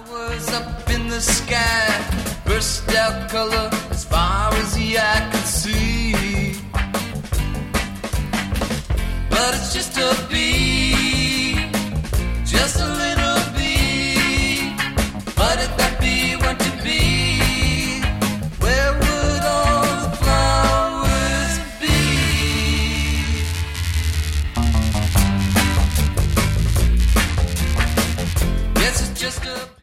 was up in the sky, burst out color as far